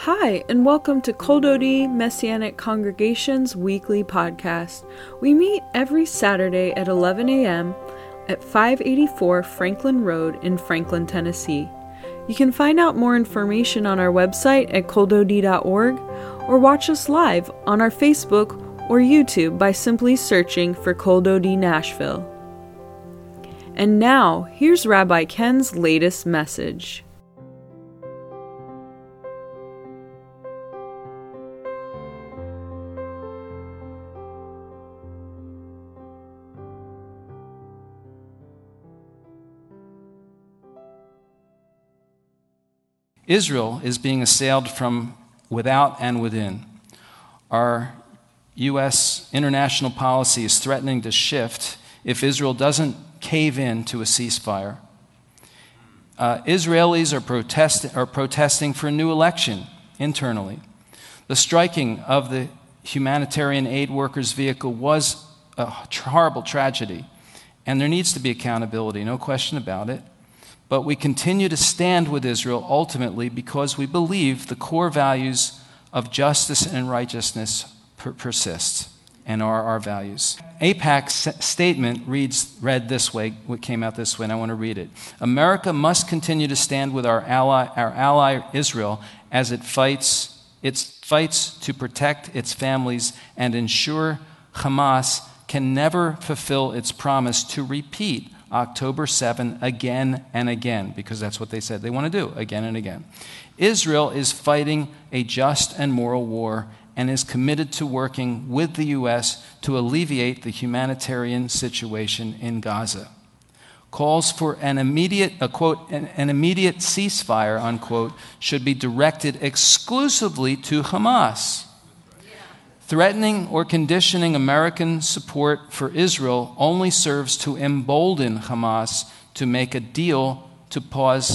Hi, and welcome to Kol Dodi Messianic Congregation's weekly podcast. We meet every Saturday at 11 a.m. at 584 Franklin Road in Franklin, Tennessee. You can find out more information on our website at koldodi.org or watch us live on our Facebook or YouTube by simply searching for Kol Dodi Nashville. And now, here's Rabbi Ken's latest message. Israel is being assailed from without and within. Our U.S. international policy is threatening to shift if Israel doesn't cave in to a ceasefire. Israelis are protesting for a new election internally. The striking of the humanitarian aid workers' vehicle was a horrible tragedy, and there needs to be accountability, no question about it. But we continue to stand with Israel ultimately because we believe the core values of justice and righteousness persist and are our values. AIPAC's statement read this way, what came out this way, and I want to read it. America must continue to stand with our ally Israel as it fights to protect its families and ensure Hamas can never fulfill its promise to repeat October 7 again and again, because that's what they said they want to do, again and again. Israel is fighting a just and moral war and is committed to working with the U.S. to alleviate the humanitarian situation in Gaza. Calls for an immediate, quote, an immediate ceasefire, unquote, should be directed exclusively to Hamas. Threatening or conditioning American support for Israel only serves to embolden Hamas to make a deal to pause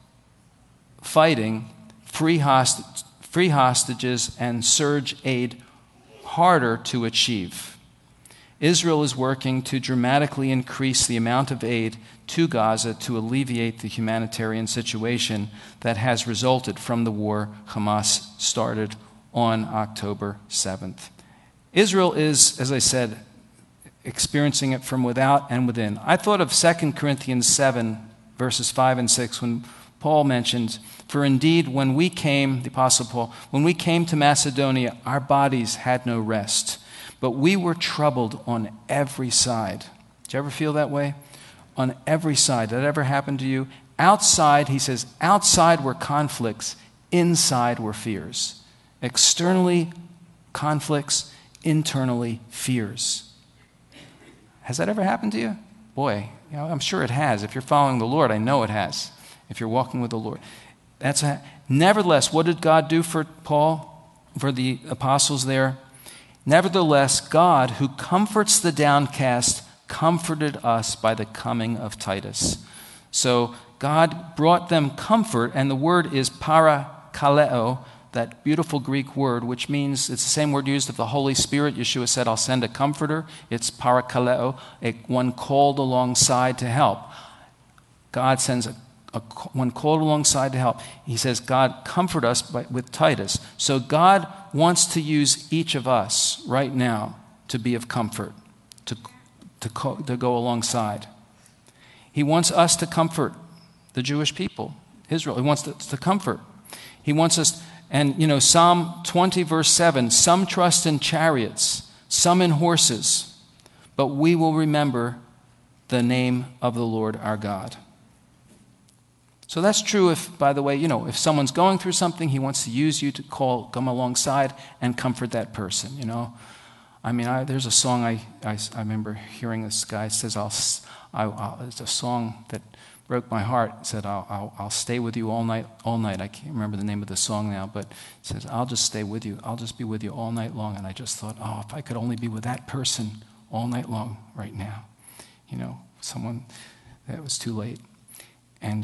fighting, free hostages, and surge aid harder to achieve. Israel is working to dramatically increase the amount of aid to Gaza to alleviate the humanitarian situation that has resulted from the war Hamas started on October 7th. Israel is, as I said, experiencing it from without and within. I thought of 2 Corinthians 7, verses 5 and 6, when Paul mentioned, "For indeed, when we came," the Apostle Paul, "when we came to Macedonia, our bodies had no rest, but we were troubled on every side." Did you ever feel that way? On every side. Did that ever happen to you? Outside, he says, outside were conflicts, inside were fears. Externally, conflicts, internally, fears. Has that ever happened to you? Boy, I'm sure it has. If you're following the Lord, I know it has. If you're walking with the Lord. Nevertheless, what did God do for Paul, for the apostles there? Nevertheless, God, who comforts the downcast, comforted us by the coming of Titus. So God brought them comfort, and the word is parakaleo, that beautiful Greek word, which means it's the same word used of the Holy Spirit. Yeshua said, "I'll send a comforter." It's parakaleo, one called alongside to help. God sends one called alongside to help. He says, God, comfort us with Titus. So God wants to use each of us right now to be of comfort, to go alongside. He wants us to comfort the Jewish people, Israel. He wants us to comfort. He wants us, and Psalm 20, verse 7, "Some trust in chariots, some in horses, but we will remember the name of the Lord our God." So that's true if, by the way, if someone's going through something, he wants to use you to come alongside and comfort that person, I mean, there's a song I remember hearing this guy says, it's a song that broke my heart. It said, I'll stay with you all night. I can't remember the name of the song now, but it says, I'll just stay with you. I'll just be with you all night long. And I just thought, if I could only be with that person all night long right now. Someone that was too late. And,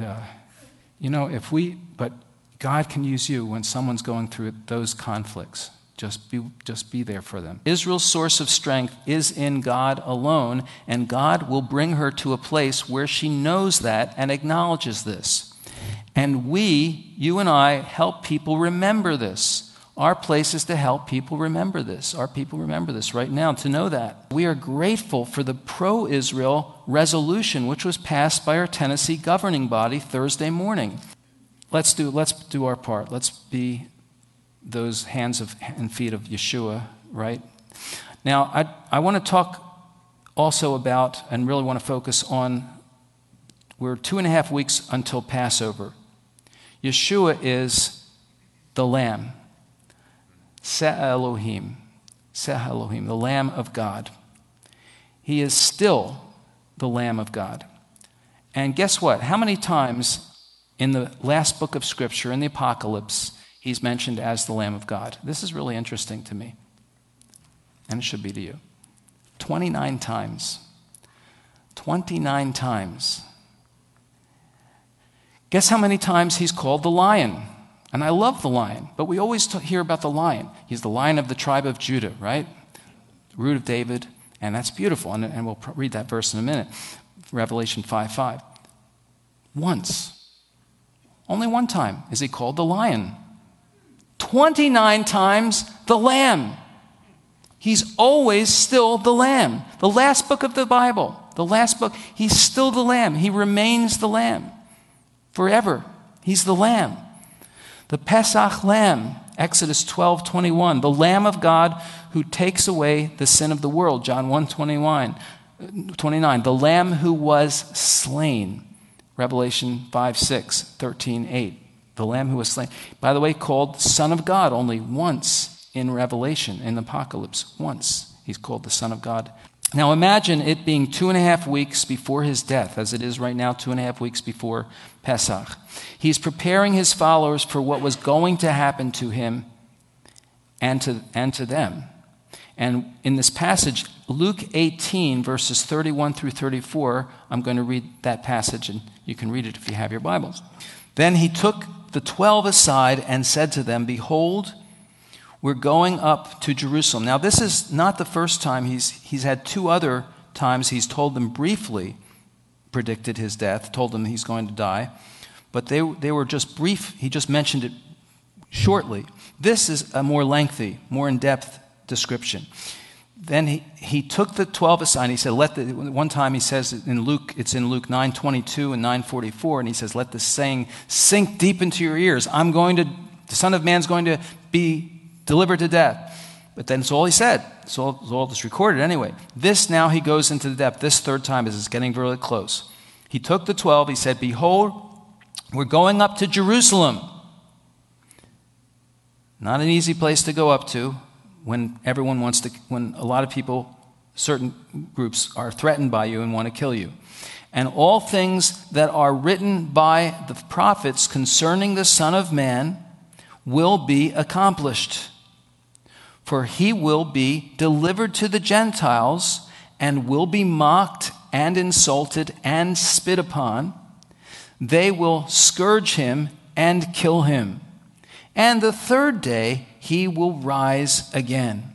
but God can use you when someone's going through those conflicts. Just be there for them. Israel's source of strength is in God alone, and God will bring her to a place where she knows that and acknowledges this. And you and I, help people remember this. Our place is to help people remember this. Our people remember this right now, to know that. We are grateful for the pro-Israel resolution, which was passed by our Tennessee governing body Thursday morning. Let's do our part. Let's be those hands and feet of Yeshua, right? Now, I want to talk also about, and really want to focus on, we're 2.5 weeks until Passover. Yeshua is the Lamb. Seh Elohim, the Lamb of God. He is still the Lamb of God. And guess what? How many times in the last book of Scripture, in the Apocalypse, he's mentioned as the Lamb of God? This is really interesting to me. And it should be to you. 29 times. 29 times. Guess how many times he's called the Lion? And I love the lion, but we always hear about the lion. He's the Lion of the tribe of Judah, right? Root of David, and that's beautiful. And we'll read that verse in a minute. Revelation 5:5. Once, only one time is he called the Lion. 29 times the Lamb. He's always still the Lamb. The last book of the Bible, the last book, he's still the Lamb. He remains the Lamb forever. He's the Lamb. The Pesach Lamb, Exodus 12:21, the Lamb of God who takes away the sin of the world, John 1:29, the Lamb who was slain, Revelation 5:6, 13:8, the Lamb who was slain. By the way, called Son of God only once in Revelation, in the Apocalypse, once he's called the Son of God. Now imagine it being 2.5 weeks before his death, as it is right now, 2.5 weeks before Pesach. He's preparing his followers for what was going to happen to him and to them. And in this passage, Luke 18, verses 31 through 34, I'm going to read that passage, and you can read it if you have your Bibles. Then he took the 12 aside and said to them, "Behold, we're going up to Jerusalem." Now, this is not the first time. He's had 2 other times he's told them briefly, predicted his death, told them he's going to die. But they were just brief. He just mentioned it shortly. This is a more lengthy, more in-depth description. Then he took the 12 aside, and he said, one time he says in Luke, it's in Luke 9:22 and 9:44, and he says, "Let this saying sink deep into your ears. The Son of Man's going to be delivered to death." But then it's all he said. It's all just recorded anyway. This now he goes into the depth. This third time is getting really close. He took the 12. He said, "Behold, we're going up to Jerusalem." Not an easy place to go up to when when a lot of people, certain groups, are threatened by you and want to kill you. "And all things that are written by the prophets concerning the Son of Man will be accomplished. For he will be delivered to the Gentiles and will be mocked and insulted and spit upon. They will scourge him and kill him. And the third day he will rise again."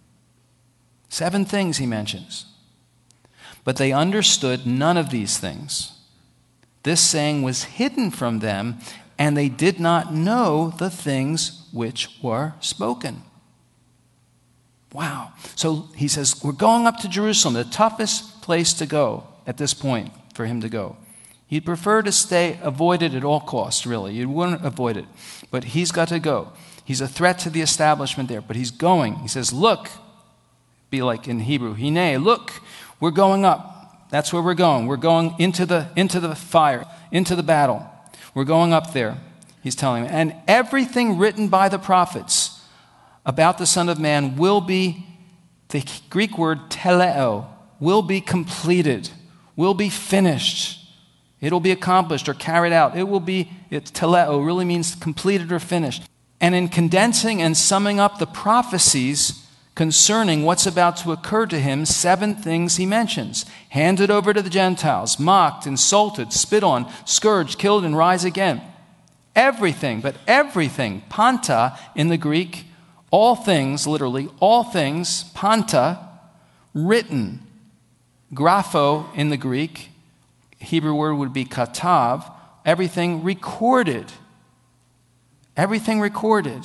7 things he mentions. But they understood none of these things. This saying was hidden from them, and they did not know the things which were spoken. Wow. So he says, we're going up to Jerusalem, the toughest place to go at this point for him to go. He'd prefer to avoid it at all costs, really. You wouldn't avoid it. But he's got to go. He's a threat to the establishment there, but he's going. He says, look, be like in Hebrew, Hine, look, we're going up. That's where we're going. We're going into the fire, into the battle. We're going up there, he's telling them. And everything written by the prophets about the Son of Man will be, the Greek word teleo, will be completed, will be finished. It'll be accomplished or carried out. It's teleo, really means completed or finished. And in condensing and summing up the prophecies concerning what's about to occur to him, 7 things he mentions. Handed over to the Gentiles, mocked, insulted, spit on, scourged, killed, and rise again. Everything, but everything, panta in the Greek, all things, literally, all things, panta, written. Grapho in the Greek, Hebrew word would be katav, everything recorded. Everything recorded.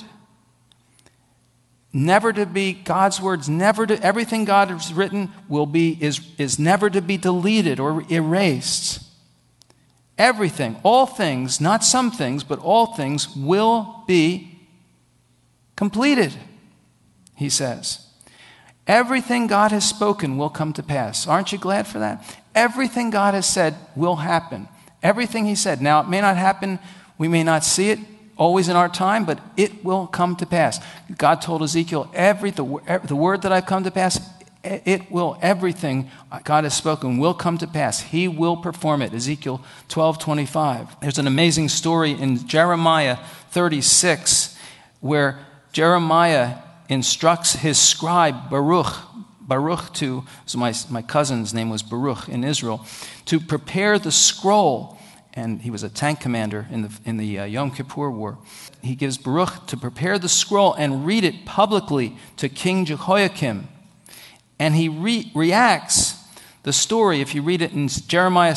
Never to be, God's words, everything God has written is never to be deleted or erased. Everything, all things, not some things, but all things will be completed, he says. Everything God has spoken will come to pass. Aren't you glad for that? Everything God has said will happen. Everything he said. Now, it may not happen, we may not see it always in our time, but it will come to pass. God told Ezekiel, the word that I've come to pass, everything God has spoken will come to pass. He will perform it. Ezekiel 12:25. There's an amazing story in Jeremiah 36 where Jeremiah instructs his scribe Baruch so my cousin's name was Baruch in Israel, to prepare the scroll. And he was a tank commander in the Yom Kippur War. He gives Baruch to prepare the scroll and read it publicly to King Jehoiakim. And he reacts the story, if you read it in Jeremiah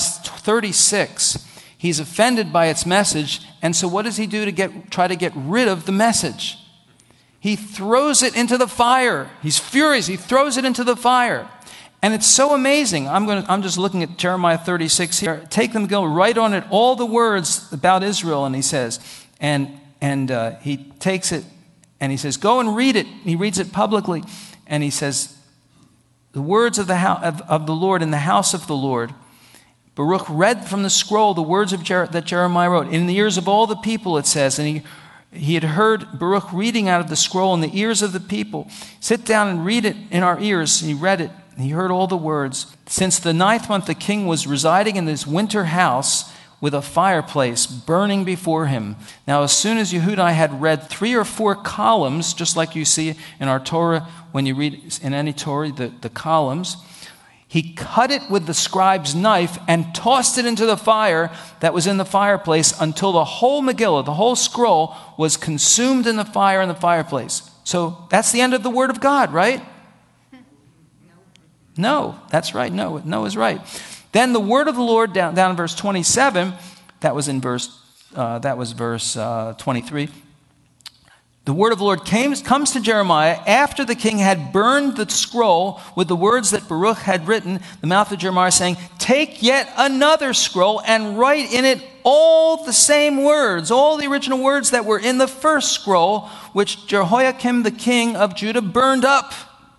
36, he's offended by its message. And so what does he do to try to get rid of the message? He throws it into the fire. He's furious. He throws it into the fire. And it's so amazing. I'm just looking at Jeremiah 36 here. Take them, go write on it all the words about Israel, and he says, and he takes it and he says, go and read it. He reads it publicly, and he says, the words of the Lord in the house of the Lord. Baruch read from the scroll the words that Jeremiah wrote in the ears of all the people. It says, and he had heard Baruch reading out of the scroll in the ears of the people. Sit down and read it in our ears. And he read it. He heard all the words. Since the 9th month, the king was residing in this winter house with a fireplace burning before him. Now, as soon as Yehudai had read 3 or 4 columns, just like you see in our Torah, when you read in any Torah, the columns, he cut it with the scribe's knife and tossed it into the fire that was in the fireplace until the whole Megillah, the whole scroll, was consumed in the fire in the fireplace. So that's the end of the word of God, right? No, that's right. No is right. Then the word of the Lord down in verse 27. That was verse 23. The word of the Lord comes to Jeremiah after the king had burned the scroll with the words that Baruch had written. The mouth of Jeremiah saying, "Take yet another scroll and write in it all the same words, all the original words that were in the first scroll, which Jehoiakim the king of Judah burned up."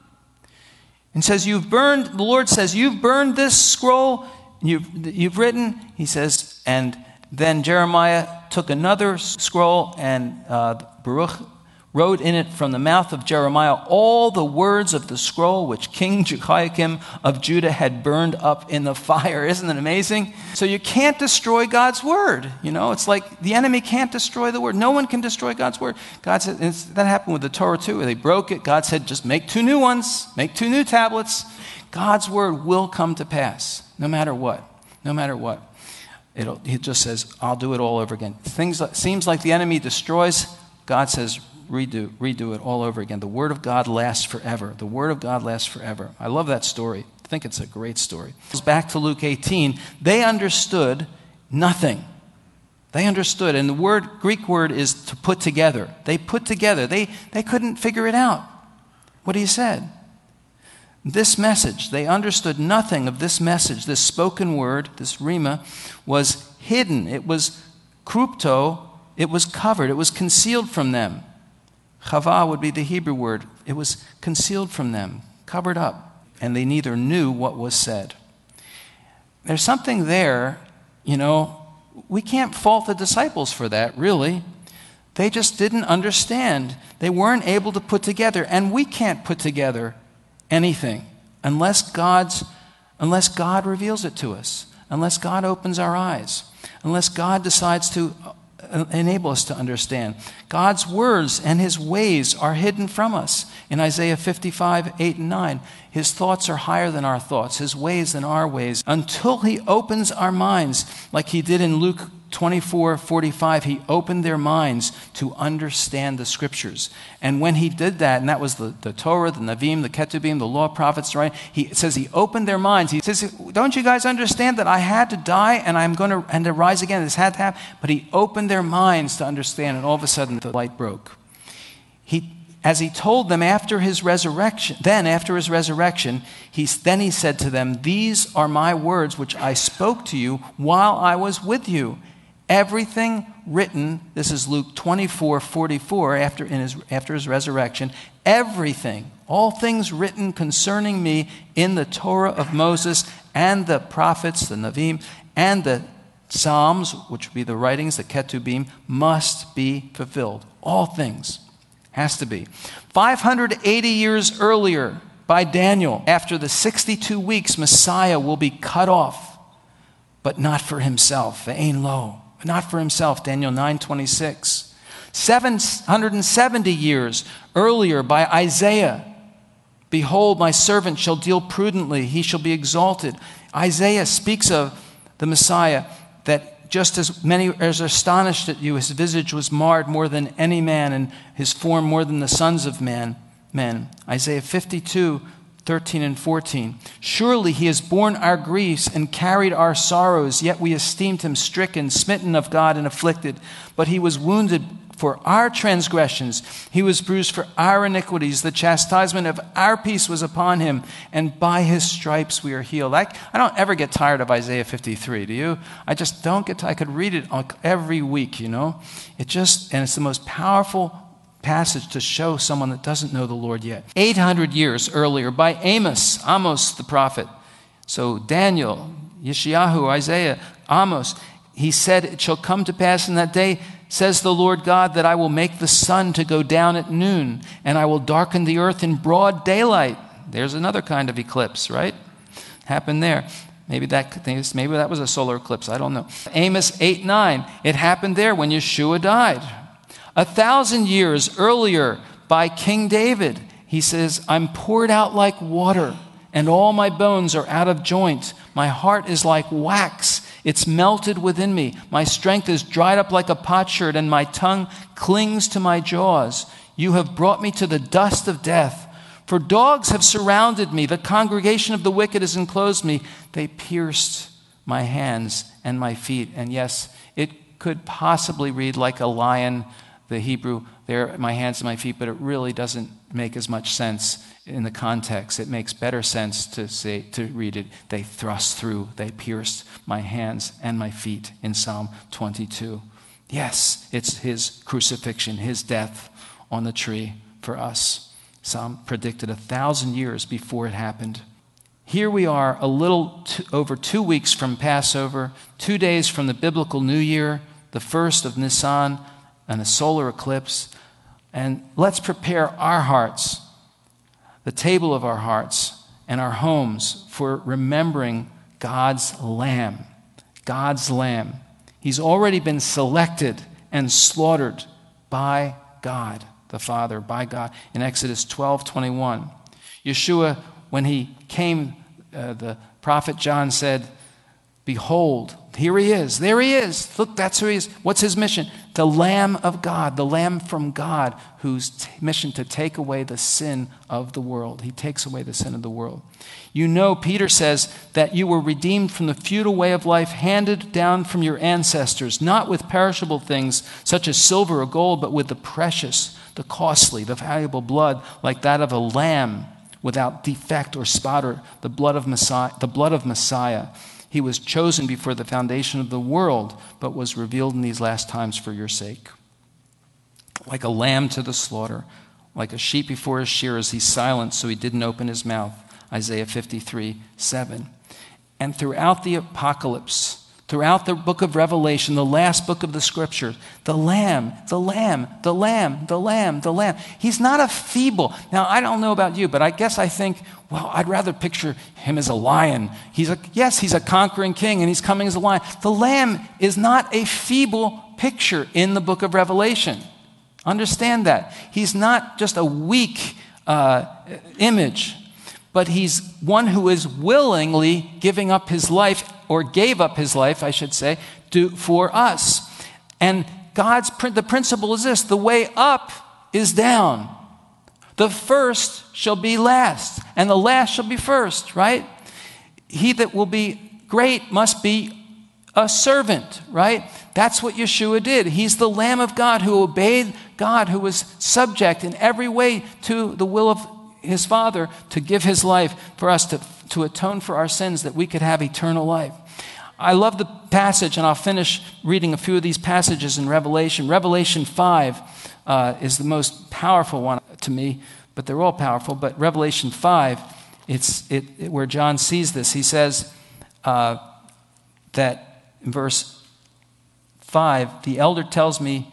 And says, the Lord says, you've burned this scroll, you've written, he says, and then Jeremiah took another scroll and Baruch wrote in it from the mouth of Jeremiah all the words of the scroll which King Jehoiakim of Judah had burned up in the fire. Isn't it amazing? So you can't destroy God's word. It's like the enemy can't destroy the word. No one can destroy God's word. God said, that happened with the Torah too, where they broke it. God said, just make 2 new ones, make 2 new tablets. God's word will come to pass, no matter what. No matter what. He just says, I'll do it all over again. Seems like the enemy destroys. God says, redo it all over again. The word of God lasts forever. The word of God lasts forever. I love that story. I think it's a great story. Back to Luke 18. They understood nothing. They understood, and the Greek word is to put together. They put together. They couldn't figure it out, what he said. This message, they understood nothing of this message. This spoken word, this rima, was hidden. It was krypto. It was covered. It was concealed from them. Chava would be the Hebrew word. It was concealed from them, covered up, and they neither knew what was said. There's something there, we can't fault the disciples for that, really. They just didn't understand. They weren't able to put together, and we can't put together anything unless God reveals it to us, unless God opens our eyes, unless God decides to enable us to understand. God's words and his ways are hidden from us. In Isaiah 55, 8 and 9, his thoughts are higher than our thoughts, his ways than our ways, until he opens our minds, like he did in Luke 24:45, he opened their minds to understand the scriptures. And when he did that, and that was the Torah, the Navim, the Ketubim, the law, prophets, right? It says he opened their minds. He says, don't you guys understand that I had to die and to rise again? This had to happen. But he opened their minds to understand, and all of a sudden the light broke. As he told them after his resurrection, he said to them, these are my words which I spoke to you while I was with you. Everything written, this is Luke 24:44, after his resurrection, everything, all things written concerning me in the Torah of Moses and the prophets, the Navim, and the Psalms, which would be the writings, the Ketubim, must be fulfilled. All things. Has to be. 580 years earlier, by Daniel, after the 62 weeks, Messiah will be cut off, but not for himself. Ve'ein lo. Not for himself, Daniel 9:26. 770 years earlier, by Isaiah, behold, my servant shall deal prudently, he shall be exalted. Isaiah speaks of the Messiah that just as many as are astonished at you, his visage was marred more than any man, and his form more than the sons of men. Isaiah 52:13 and 14. Surely he has borne our griefs and carried our sorrows, yet we esteemed him stricken, smitten of God, and afflicted. But he was wounded for our transgressions, he was bruised for our iniquities. The chastisement of our peace was upon him, and by his stripes we are healed. I don't ever get tired of Isaiah 53, do you? I just don't get tired. I could read it every week, and it's the most powerful passage to show someone that doesn't know the Lord yet. 800 years earlier, by Amos the prophet. So Daniel, Yeshayahu, Isaiah, Amos, he said, it shall come to pass in that day, says the Lord God, that I will make the sun to go down at noon, and I will darken the earth in broad daylight. There's another kind of eclipse, right? Happened there. Maybe that was a solar eclipse. I don't know. Amos 8:9. It happened there when Yeshua died. 1,000 years earlier, by King David, he says, I'm poured out like water, and all my bones are out of joint. My heart is like wax. It's melted within me. My strength is dried up like a potsherd, and my tongue clings to my jaws. You have brought me to the dust of death. For dogs have surrounded me. The congregation of the wicked has enclosed me. They pierced my hands and my feet. And yes, it could possibly read like a lion, the Hebrew, there, my hands and my feet, but it really doesn't make as much sense in the context. It makes better sense to read it. They thrust through, they pierced my hands and my feet in Psalm 22. Yes, it's his crucifixion, his death on the tree for us. Psalm predicted 1,000 years before it happened. Here we are, a little over 2 weeks from Passover, 2 days from the biblical New Year, the first of Nisan, and a solar eclipse. And let's prepare our hearts, the table of our hearts and our homes, for remembering God's Lamb. God's Lamb. He's already been selected and slaughtered by God the Father, by God. In Exodus 12:21, Yeshua, when he came, the prophet John said, behold, here he is. There he is. Look, that's who he is. What's his mission? The Lamb of God, the Lamb from God, whose mission to take away the sin of the world. He takes away the sin of the world. Peter says that you were redeemed from the futile way of life handed down from your ancestors, not with perishable things such as silver or gold, but with the precious, the costly, the valuable blood like that of a lamb without defect or spot, or the blood of Messiah. He was chosen before the foundation of the world, but was revealed in these last times for your sake. Like a lamb to the slaughter, like a sheep before his shearers, he's silent, so he didn't open his mouth. Isaiah 53:7. And throughout the apocalypse, throughout the book of Revelation, the last book of the scriptures, the Lamb, the Lamb, the Lamb, the Lamb, the Lamb. He's not a feeble. Now, I don't know about you, but I guess I think, well, I'd rather picture him as a lion. He's a conquering king, and he's coming as a lion. The Lamb is not a feeble picture in the book of Revelation. Understand that. He's not just a weak image, but he's one who is willingly giving up his life or gave up his life, I should say, for us. And the principle is this: the way up is down. The first shall be last, and the last shall be first, right? He that will be great must be a servant, right? That's what Yeshua did. He's the Lamb of God who obeyed God, who was subject in every way to the will of his Father to give his life for us to atone for our sins, that we could have eternal life. I love the passage, and I'll finish reading a few of these passages in Revelation. Revelation 5 is the most powerful one to me, but they're all powerful. But Revelation 5, where John sees this. He says that in verse 5, the elder tells me,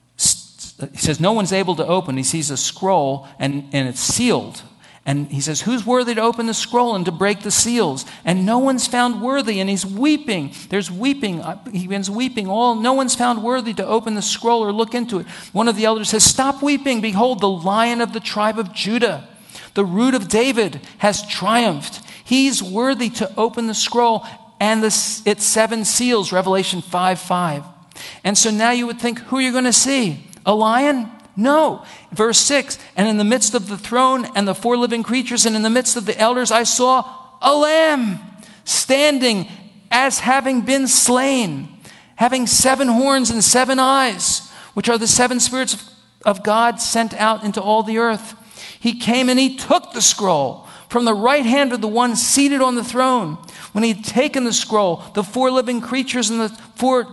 he says, no one's able to open. He sees a scroll, and it's sealed. And he says, who's worthy to open the scroll and to break the seals? And no one's found worthy, and he's weeping. There's weeping. He begins weeping. No one's found worthy to open the scroll or look into it. One of the elders says, stop weeping. Behold, the Lion of the tribe of Judah, the Root of David, has triumphed. He's worthy to open the scroll and its 7 seals, Revelation 5:5. And so now you would think, who are you going to see? A lion? No. Verse 6, and in the midst of the throne and the 4 living creatures and in the midst of the elders, I saw a lamb standing as having been slain, having 7 horns and 7 eyes, which are the 7 spirits of God sent out into all the earth. He came and he took the scroll from the right hand of the one seated on the throne. When he had taken the scroll, the 4 living creatures and the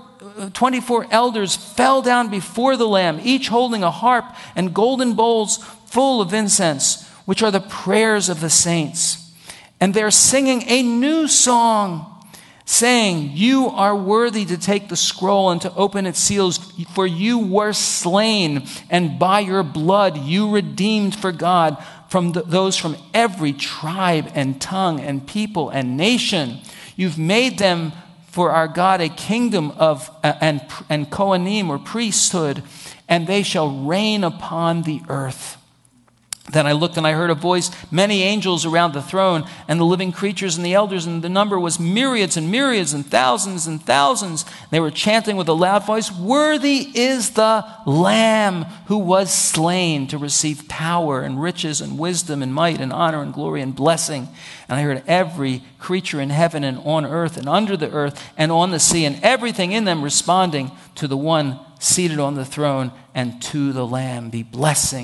24 elders fell down before the Lamb, each holding a harp and golden bowls full of incense, which are the prayers of the saints. And they're singing a new song, saying, you are worthy to take the scroll and to open its seals, for you were slain, and by your blood you redeemed for God those from every tribe and tongue and people and nation. You've made them for our God a kingdom and Kohanim, or priesthood, and they shall reign upon the earth. Then I looked and I heard a voice, many angels around the throne, and the living creatures and the elders, and the number was myriads and myriads and thousands and thousands. They were chanting with a loud voice, worthy is the Lamb who was slain to receive power and riches and wisdom and might and honor and glory and blessing. And I heard every creature in heaven and on earth and under the earth and on the sea and everything in them responding to the one seated on the throne and to the Lamb be blessing,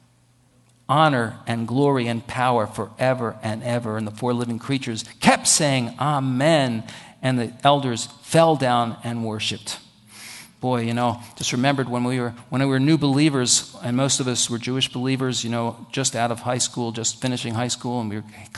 honor and glory and power forever and ever. And the 4 living creatures kept saying, Amen. And the elders fell down and worshiped. Boy, just remembered when we were new believers, and most of us were Jewish believers, just out of high school, just finishing high school, and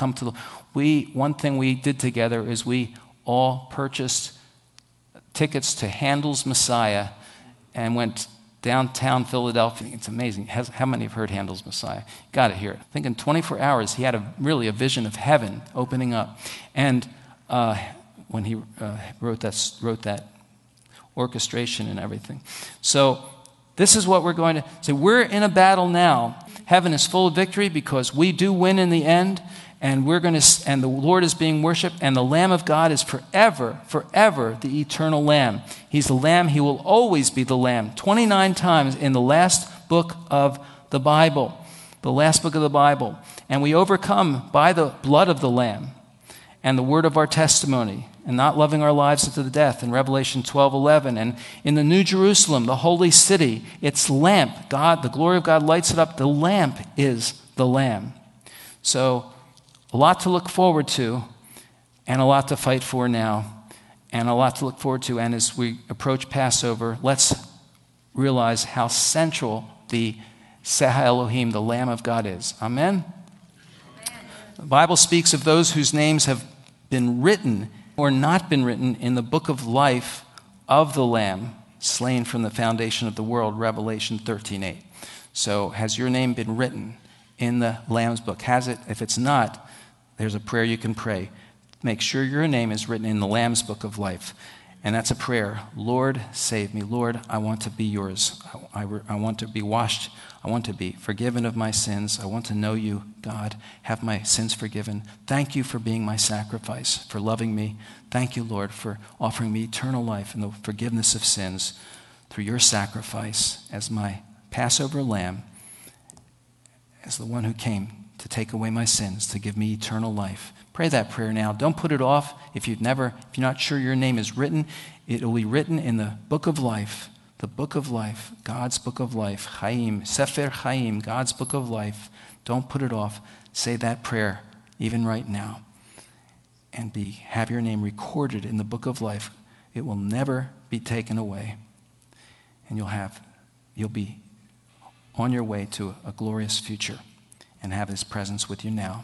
one thing we did together is we all purchased tickets to Handel's Messiah and went downtown Philadelphia. It's amazing. How many have heard Handel's Messiah? Got to hear it. I think in 24 hours he had really a vision of heaven opening up. And when he wrote that orchestration and everything. So this is what we're going to say. We're in a battle now. Heaven is full of victory because we do win in the end. And and the Lord is being worshipped, and the Lamb of God is forever, forever the eternal Lamb. He's the Lamb. He will always be the Lamb. 29 times in the last book of the Bible. The last book of the Bible. And we overcome by the blood of the Lamb and the word of our testimony, and not loving our lives unto the death in Revelation 12:11. And in the New Jerusalem, the holy city, its lamp, God, the glory of God lights it up. The lamp is the Lamb. So a lot to look forward to, and a lot to fight for now, and a lot to look forward to. And as we approach Passover, let's realize how central the Seha Elohim, the Lamb of God, is. Amen? The Bible speaks of those whose names have been written or not been written in the book of life of the Lamb, slain from the foundation of the world, Revelation 13:8. So has your name been written in the Lamb's book? Has it? If it's not, there's a prayer you can pray. Make sure your name is written in the Lamb's book of life. And that's a prayer. Lord, save me. Lord, I want to be yours. I want to be washed. I want to be forgiven of my sins. I want to know you, God, have my sins forgiven. Thank you for being my sacrifice, for loving me. Thank you, Lord, for offering me eternal life and the forgiveness of sins through your sacrifice as my Passover lamb, as the one who came to take away my sins, to give me eternal life. Pray that prayer now. Don't put it off. If you're not sure your name is written, it will be written in the book of life. The book of life, God's book of life, Chaim, Sefer Chaim, God's book of life. Don't put it off. Say that prayer even right now and have your name recorded in the book of life. It will never be taken away. And you'll be on your way to a glorious future and have his presence with you now.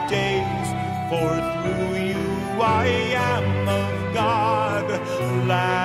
For through you I am of God.